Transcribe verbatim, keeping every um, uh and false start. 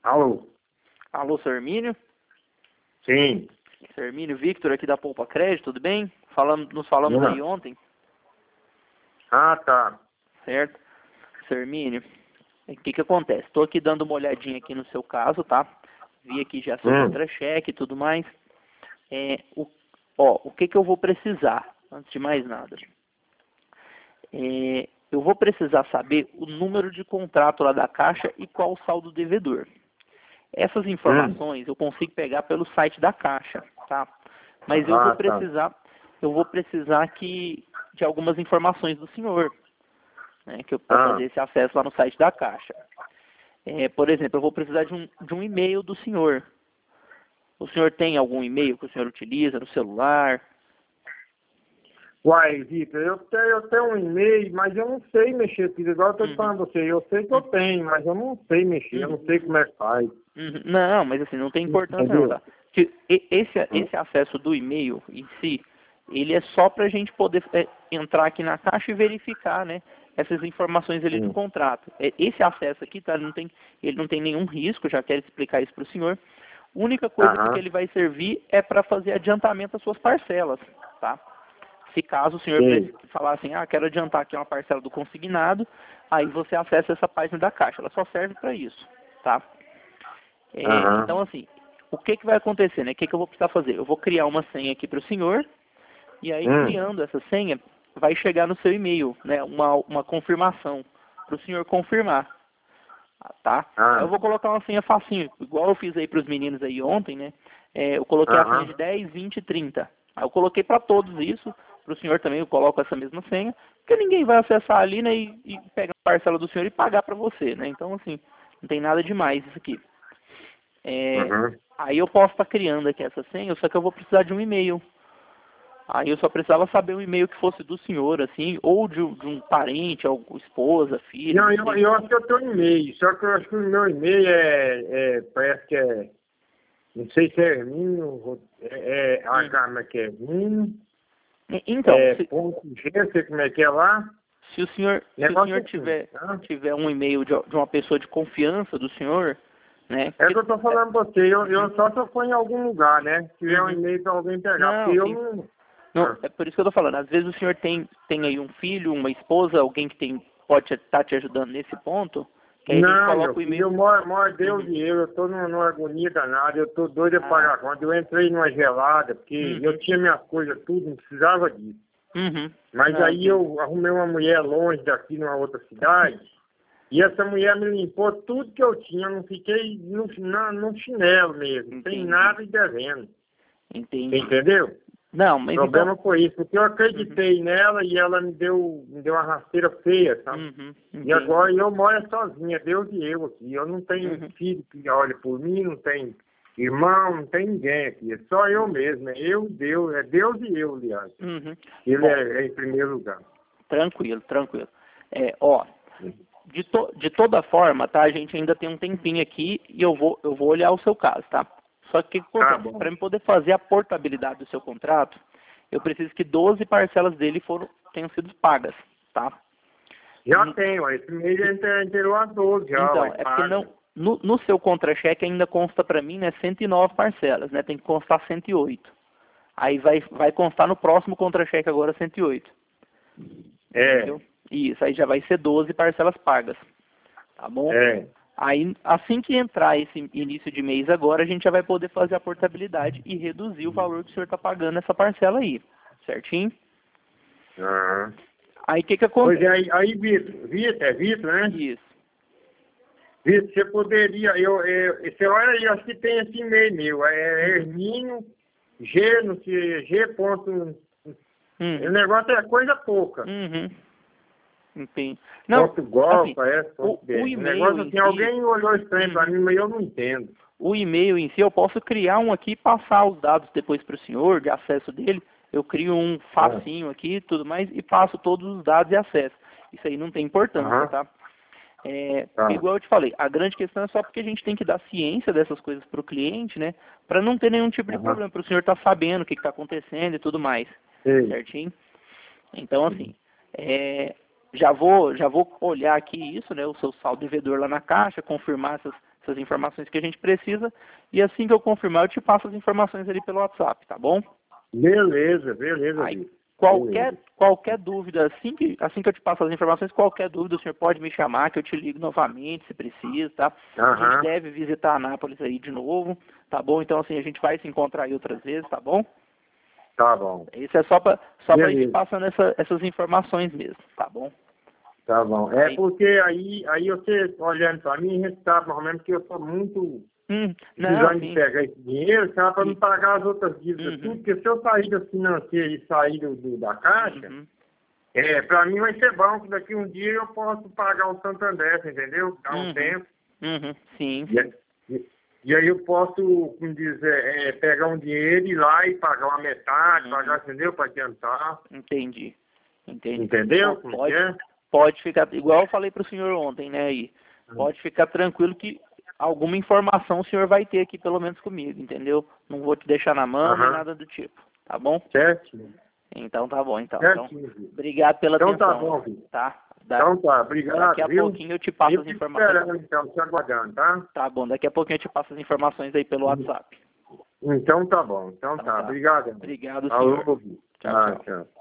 Alô? Alô, seu Hermínio? Sim. Seu Hermínio Victor aqui da Poupa Crédito, tudo bem? Falamos, nos falamos Uhum. aí ontem, Ah, tá. certo? Seu Hermínio, o que que acontece? Estou aqui dando uma olhadinha aqui no seu caso, tá? Vi aqui já seu Hum. contra-cheque e tudo mais. É, o, ó, o que que eu vou precisar, antes de mais nada? É, eu vou precisar saber o número de contrato lá da Caixa e qual o saldo devedor. Essas Hum. informações eu consigo pegar pelo site da Caixa, tá? Mas eu vou Ah, tá. precisar, eu vou precisar que, de algumas informações do senhor, né, que eu para Ah. fazer esse acesso lá no site da Caixa. É, por exemplo, eu vou precisar de um, de um e-mail do senhor. O senhor tem algum e-mail que o senhor utiliza no celular? Uai, Vitor, eu tenho, eu tenho um e-mail, mas eu não sei mexer, filho. Igual eu tô te Uhum. falando a você, eu sei que eu tenho, mas eu não sei mexer, eu Uhum. não sei como é que faz. Uhum. Não, mas assim, não tem importância não, Entendeu? tá? Que e- esse, Hum. esse acesso do e-mail em si, ele é só para a gente poder é, entrar aqui na Caixa e verificar, né, essas informações ali do Hum. contrato. É, esse acesso aqui, tá, ele não tem, ele não tem nenhum risco, já quero explicar isso para o senhor. A única coisa que Aham. ele vai servir é para fazer adiantamento das suas parcelas, tá? Se caso o senhor Sei. preci- falar assim, ah, quero adiantar aqui uma parcela do consignado, aí você acessa essa página da Caixa. Ela só serve para isso, tá? É, Aham. então, assim, o que, que vai acontecer, né? O que, que eu vou precisar fazer? Eu vou criar uma senha aqui para o senhor, e aí, Hum. criando essa senha, vai chegar no seu e-mail, né? Uma, uma confirmação para o senhor confirmar, tá? Aí eu Ah. vou colocar uma senha facinho, igual eu fiz aí para os meninos aí ontem, né? É, eu coloquei a senha de Aham. dez, vinte e trinta. Aí eu coloquei para todos isso, para o senhor também eu coloco essa mesma senha, porque ninguém vai acessar ali, né? E, e pegar a parcela do senhor e pagar para você, né? Então, assim, não tem nada demais isso aqui. É, Uhum. aí eu posso estar criando aqui essa senha, só que eu vou precisar de um e-mail. Aí eu só precisava saber um e-mail que fosse do senhor, assim, ou de, um de um parente, alguma esposa, filho, Não, não eu, sei. eu acho que eu tenho um e-mail, só que eu acho que o meu e-mail é, é parece que é, não sei se é Hermínio, é, é Uhum. H, como é que é Hermínio, E- Então, é se, ponto G, sei como é que é lá, se o senhor, se o negócio senhor assim, tiver, tá? tiver um e-mail de, de uma pessoa de confiança do senhor, né? É Porque, que eu tô é, falando pra você, eu, uhum, eu só se eu for em algum lugar, né? Se tiver um uhum. e-mail pra alguém pegar, porque Não, eu sim. não... Não, Ah. é por isso que eu tô falando. Às vezes o senhor tem, tem aí um filho, uma esposa, alguém que tem, pode estar te ajudando nesse ponto, que aí a gente Não, meu coloca o filho, e-mail. eu moro, moro Deus Uhum. e eu, eu tô numa, numa agonia danada, eu tô doido a Ah, pagar a conta. Eu entrei numa gelada, porque eu uhum. tinha minhas coisas tudo, não precisava disso. Uhum. Mas Não, aí entendi. eu arrumei uma mulher longe daqui, numa outra cidade, e essa mulher me limpou tudo que eu tinha, eu não fiquei no, na, no chinelo mesmo, sem Entendi. nada e devendo. Você Entendi. entendeu? Não, O mas então. problema foi isso, porque eu Uhum. acreditei nela e ela me deu, me deu uma rasteira feia, sabe? Uhum. E agora Entendi. eu moro sozinha, Deus e eu aqui. Eu não tenho Uhum. filho que olha por mim, não tenho irmão, não tem ninguém aqui. É só eu mesmo, é eu e Deus, é Deus e eu, aliás. Uhum. Ele Bom, é, é em primeiro lugar. tranquilo, tranquilo. É, ó, de, to, de toda forma, tá? A gente ainda tem um tempinho aqui e eu vou, eu vou olhar o seu caso, tá? Só que o que Tá acontece? bom. Para eu poder fazer a portabilidade do seu contrato, eu preciso que doze parcelas dele foram, tenham sido pagas, tá? Já Hum, tenho, ó, esse mês já inte- inteirou a doze já, Então, vai, é porque paga. não, no, no seu contra-cheque ainda consta para mim, né, cento e nove parcelas, né? Tem que constar cento e oito. Aí vai, vai constar no próximo contra-cheque agora cento e oito. É, Entendeu? Isso, aí já vai ser doze parcelas pagas. Tá bom? é. Aí, assim que entrar esse início de mês agora, a gente já vai poder fazer a portabilidade e reduzir o valor que o senhor está pagando nessa parcela aí. Certinho? Aham. Aí o que que Pois é, acontece? aí, aí Vitor, Vitor, é Vitor, né? Isso. Vitor, você poderia, eu, eu, você olha aí, acho que tem esse e-mail meu, é Uhum. Hermínio, G, não sei, G. Ponto, o Uhum. negócio é coisa pouca. Uhum. Entendi. Não, Ponto gov, assim, parece, o, ponto o br. O e-mail negócio em assim, si, alguém olhou estranho pra uhum, mim, mas eu não entendo. o e-mail em si, eu posso criar um aqui e passar os dados depois para o senhor, de acesso dele. Eu crio um Ah, facinho aqui e tudo mais e passo todos os dados e acesso. Isso aí não tem importância, aham, tá? É, tá. igual eu te falei, a grande questão é só porque a gente tem que dar ciência dessas coisas para o cliente, né? Para não ter nenhum tipo de Aham, problema, para o senhor estar sabendo o que está acontecendo e tudo mais, sei. certinho? Então, assim, é, já vou já vou olhar aqui isso, né? O seu saldo devedor lá na caixa, confirmar essas, essas informações que a gente precisa, e assim que eu confirmar, eu te passo as informações ali pelo WhatsApp, tá bom? Beleza, beleza, Aí, Vitor. qualquer, Beleza. qualquer dúvida, assim que, assim que eu te passo as informações, qualquer dúvida, o senhor pode me chamar, que eu te ligo novamente, se precisa, tá? A gente Aham. deve visitar Anápolis aí de novo, tá bom? Então, assim, a gente vai se encontrar aí outras vezes, tá bom? Tá bom. Isso é só para só pra gente Beleza. passando essa, essas informações mesmo, tá bom? Tá bom. É Aí- porque aí, aí você, olhando pra mim, a gente sabe mais ou menos que eu sou muito Hum, não, precisando de sim. pegar esse dinheiro, sabe, para me Sim. pagar as outras dívidas, Uhum. tudo, porque se eu sair da financeira e sair do, do- da caixa, Uhum. é, para mim vai ser bom que daqui um dia eu posso pagar o Santander, entendeu? Dá um Uhum. tempo. Uhum. Sim, E, sim. e, e aí eu posso, como dizer, é, pegar um dinheiro e ir lá e pagar uma metade, Uhum. pagar, entendeu? Para adiantar. Entendi. Entendi. Entendeu? Não, Como que pode, é? pode ficar, igual eu falei para o senhor ontem, né, aí, pode ficar tranquilo que alguma informação o senhor vai ter aqui, pelo menos comigo, entendeu? Não vou te deixar na mão nem Aham. nada do tipo, tá bom? Certinho. Então tá bom, então. Então, Certinho, Vitor. obrigado pela Então tá atenção, bom, Vitor. tá? Da- Então tá, obrigado, daqui a viu? pouquinho eu te passo Eu as fico informações. esperando, então, te aguardando, tá? Tá bom, daqui a pouquinho eu te passo as informações aí pelo WhatsApp. Então tá bom. Então Então tá, tá. obrigado. Obrigado, Alô, senhor. Vitor. Tchau, Ah, tchau. tchau.